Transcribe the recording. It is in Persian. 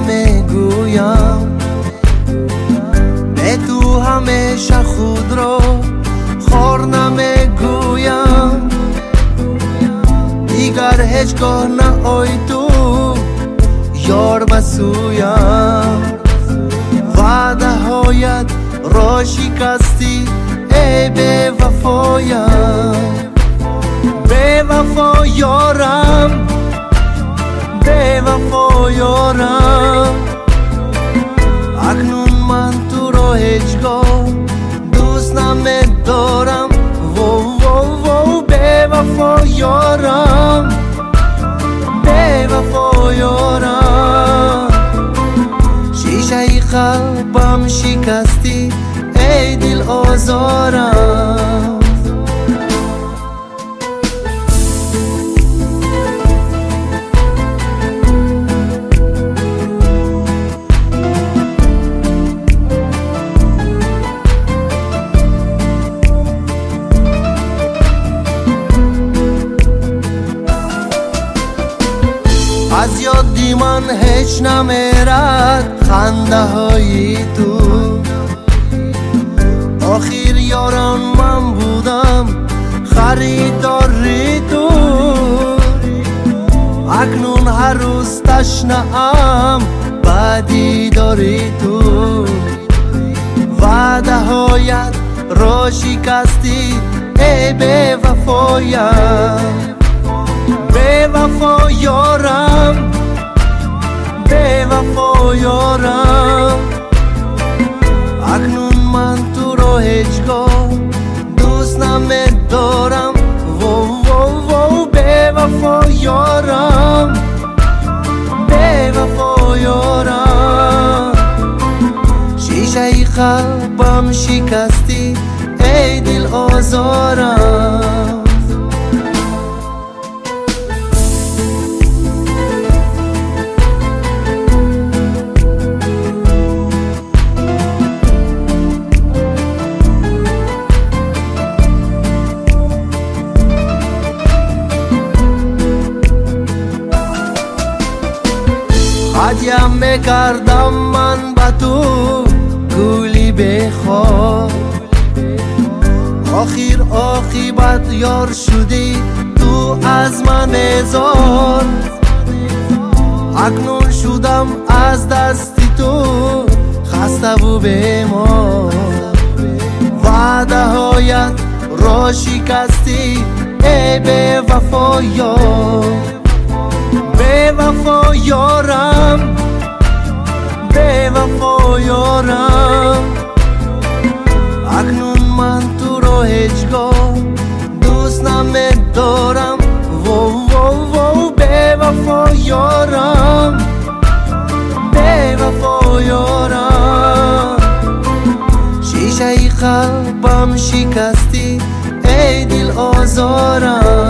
نمیگویم به تو همیشه خود را خور نمیگویم دیگر هیچگاه نه آی تو یار بسویم وعده هایت را شکستی ای بی وفایم بی وفا یارم بی وفا یارم اکنون من تو را هیچگاه دوست نمیدارم و بی وفا یارم بی وفا یارم شیشه قلبم شکستی ای دل آزارم از یادی من هیچ نمیرد خنده های تو آخر یاران من بودم خریداری تو اکنون هر روز تشنه‌ام بدی داری تو وعده هایت را شکستی ای بی وفایم بی وفا یارم بی وفا یارم اکنون من تو را هیچگاه دوست نمیدارم و بی وفا یارم بی وفا یارم شیشه قلبم شکستی ای دل آزارم هدیم میکردم من با تو گلی بخواه آخر عاقبت یار شدی تو از من زار اکنون شدم از دستی تو خسته و بیمار وعده هایت را شکستی ای بی وفا یار بی وفا یارم بی وفا یارم اکنون من تو را هیچگاه دوست نمیدارم و بی وفا یارم بی وفا یارم شیشه قلبم شکستی ای دل آزارم